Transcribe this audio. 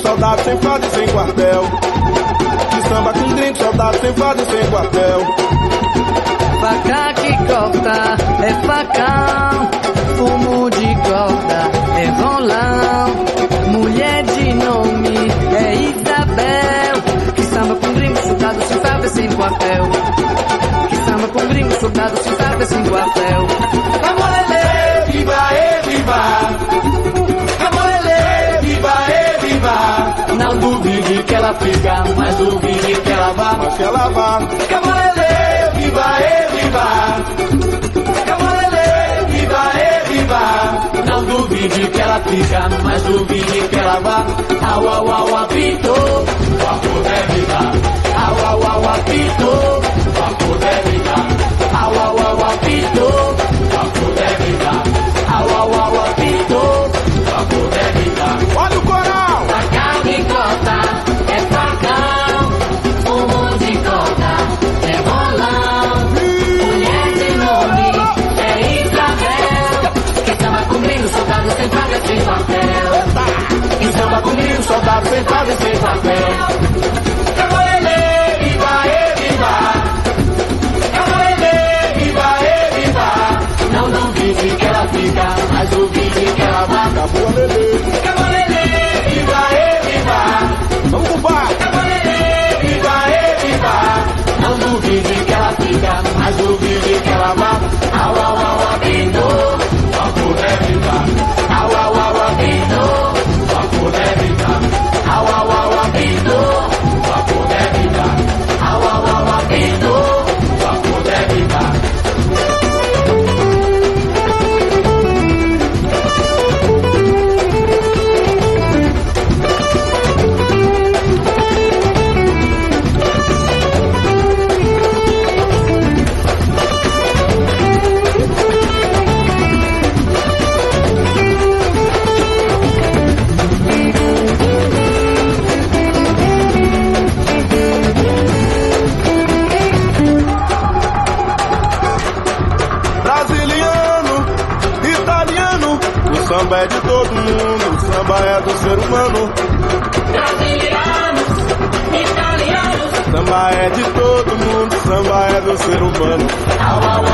soldado sem farda e sem quartel. De samba com gringo, soldado sem farda e sem quartel. Faca que corta é facão, fumo de corda é rolão, mulher de nome é Isabel. Que samba com gringo, soldado sem farda e sem quartel. Que samba com gringo, soldado sem farda e sem quartel. Camolele, viva, viva. Camolele, viva, viva. Não duvide que ela fica, mas duvide que ela vá. Mas que ela vá. Camolele, viva, viva. Camolele, viva, viva. Não duvide que ela fica, mas duvide que ela vá. Au, au, au, apito, Papo deve dar. au, au, au, apito, Papo deve dar. au, au, au, apito, Papo deve dar. au, au, au, apito. Papo deve dar. Olha o coral. Facão de corta é facão, fumo de corda é rolão, mulher de nome é Isabel. Que samba comigo, soldado sem farda, sem papel. Que samba comigo, soldado sem farda e sem papel. Camolele, viva, viva. Camolele, viva, viva. Não duvide que ela fica, mas duvide que ela vá. Acabou a lelê. Camolele, Viva, viva. Vamos pro bar. camolele, Viva, viva. não duvide que ela fica, mas duvide que ela vá. Au, au, au, apito, Papo deve dar. au, au, au, apito, Papo deve dar. au, au, au, apito, Papo deve dar. au, au, au, apito. Papo deve dar. Brasiliano, italiano, o samba é de todo mundo, o samba é do ser humano. Brasilianos, italianos, Samba é de todo mundo, samba é do ser humano. au, au,